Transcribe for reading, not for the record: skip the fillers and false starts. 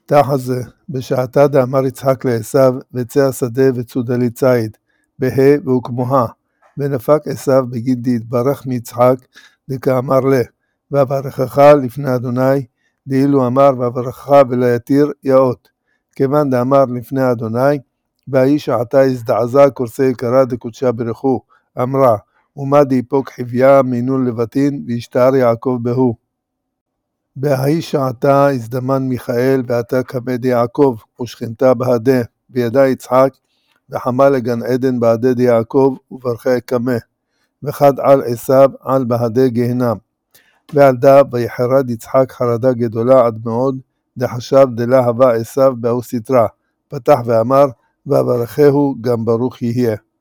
תחזה, בשעתה דאמר יצחק לעשיו, וצא השדה וצודה לי ציד, בהה והוקמוה, ונפק עשיו בגיד דהתברך מיצחק, דכאמר לה, ואברכך לפני אדוני, דאילו אמר ואברכך ולא יתיר יאות, כיוון דאמר לפני אדוני, והאיש שעתה הזדעזע קורסי יקרה דקודשה ברכו, אמרה, ומה דיפוק חביה מינון לבטין, וישתער יעקב בהו. בהאיש שעתה הזדמן מיכאל, ועתה כבד יעקב, ושכנתה בהדה, וידע יצחק, וחמה לגן עדן בהדה דיעקב, וברכי קמה, וחד על עשיו על בהדה גהנם. ועל דה ויחרד יצחק חרדה גדולה עד מאוד, דחשב דלה הווה עשיו באו סתרה, פתח ואמר, ואברכהו גם ברוך יהיה.